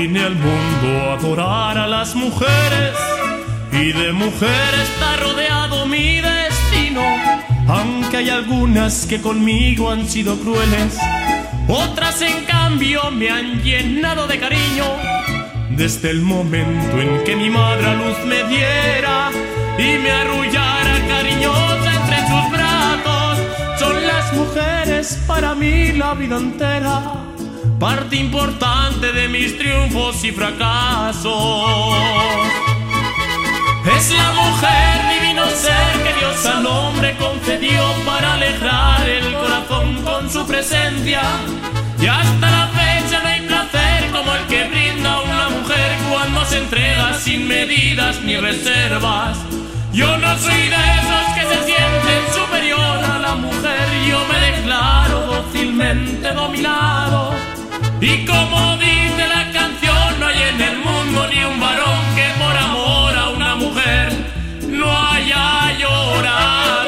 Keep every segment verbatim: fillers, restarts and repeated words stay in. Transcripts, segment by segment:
vine al mundo a adorar a las mujeres, y de mujeres está rodeado mi destino. Aunque hay algunas que conmigo han sido crueles, otras en cambio me han llenado de cariño. Desde el momento en que mi madre a luz me diera y me arrullara cariñosa entre sus brazos, son las mujeres para mí la vida entera, parte importante de mis triunfos y fracasos. Es la mujer, divino ser que Dios al hombre concedió para alegrar el corazón con su presencia. Y hasta la fecha no hay placer como el que brinda una mujer cuando se entrega sin medidas ni reservas. Yo no soy de esos que se sienten superior a la mujer, yo me declaro dócilmente dominado. Y como dice la canción, no hay en el mundo ni un varón que por amor a una mujer no haya llorado.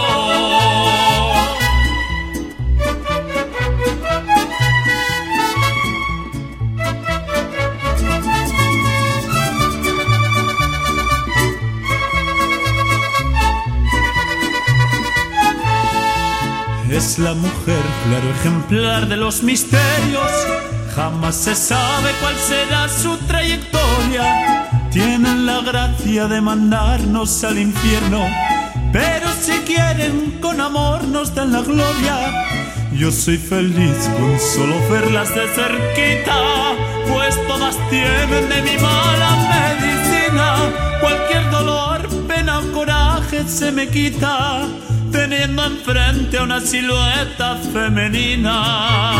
Es la mujer, claro ejemplar de los misterios. Jamás se sabe cuál será su trayectoria. Tienen la gracia de mandarnos al infierno, pero si quieren con amor nos dan la gloria. Yo soy feliz con solo verlas de cerquita, pues todas tienen de mi mala medicina. Cualquier dolor, pena o coraje se me quita teniendo enfrente a una silueta femenina.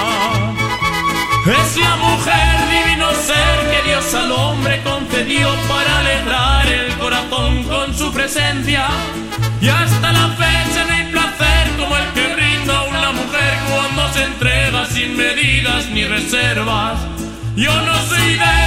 Es la mujer, divino ser que Dios al hombre concedió para alegrar el corazón con su presencia. Y hasta la fecha no hay placer como el que brinda una mujer cuando se entrega sin medidas ni reservas. Yo no soy de